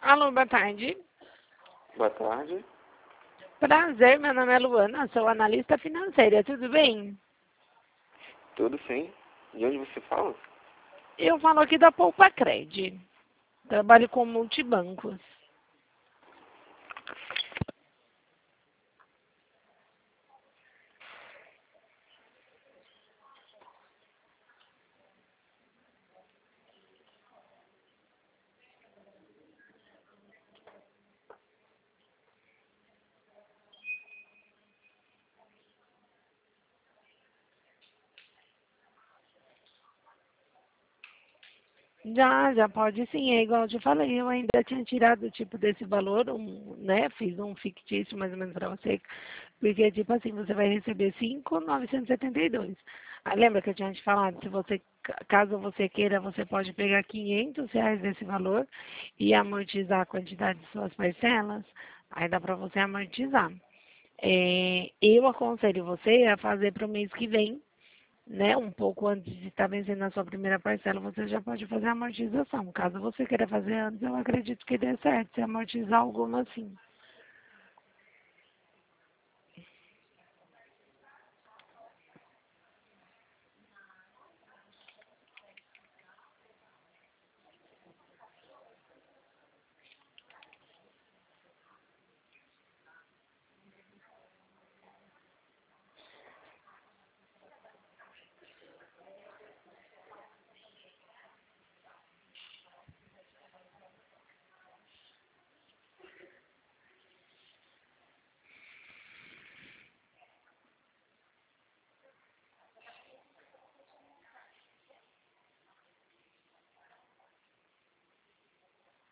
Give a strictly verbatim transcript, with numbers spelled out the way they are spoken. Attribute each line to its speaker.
Speaker 1: Alô, boa tarde.
Speaker 2: Boa tarde.
Speaker 1: Prazer, meu nome é Luana, sou analista financeira, tudo bem?
Speaker 2: Tudo sim. De onde você fala?
Speaker 1: Eu falo aqui da Poupa Cred. Trabalho com multibancos. Já, já pode sim, é igual eu te falei, eu ainda tinha tirado tipo desse valor, um, né? Fiz um fictício mais ou menos para você, porque tipo assim, você vai receber cinco mil novecentos e setenta e dois. Aí lembra que eu tinha te falado, se você, caso você queira, você pode pegar quinhentos reais desse valor e amortizar a quantidade de suas parcelas, aí dá para você amortizar. É, eu aconselho você a fazer para o mês que vem, né, um pouco antes de estar vencendo a sua primeira parcela, você já pode fazer a amortização. Caso você queira fazer antes, eu acredito que dê certo, se amortizar alguma assim.